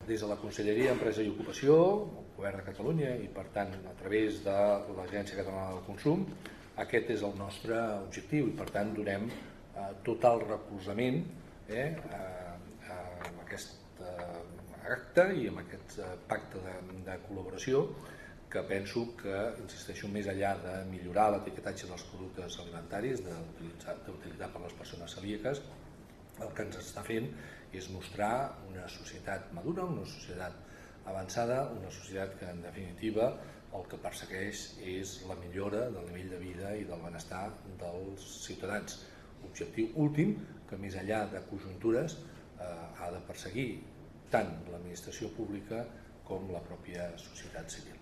Des de la Conselleria d'Empresa i Ocupació, el Govern de Catalunya i per tant a través de l'Agència Catalana del Consum, aquest és el nostre objectiu i per tant donem total recolzament a aquest acte i amb aquest pacte de col·laboració que penso que, insisteixo, més enllà de millorar l'etiquetatge dels productes alimentaris, d'utilitzar per les persones celíaques, el que ens està fent és mostrar una societat madura, una societat avançada, una societat que en definitiva el que persegueix és la millora del nivell de vida i del benestar dels ciutadans. Objectiu últim que més enllà de conjuntures ha de perseguir tant l'administració pública com la pròpia societat civil.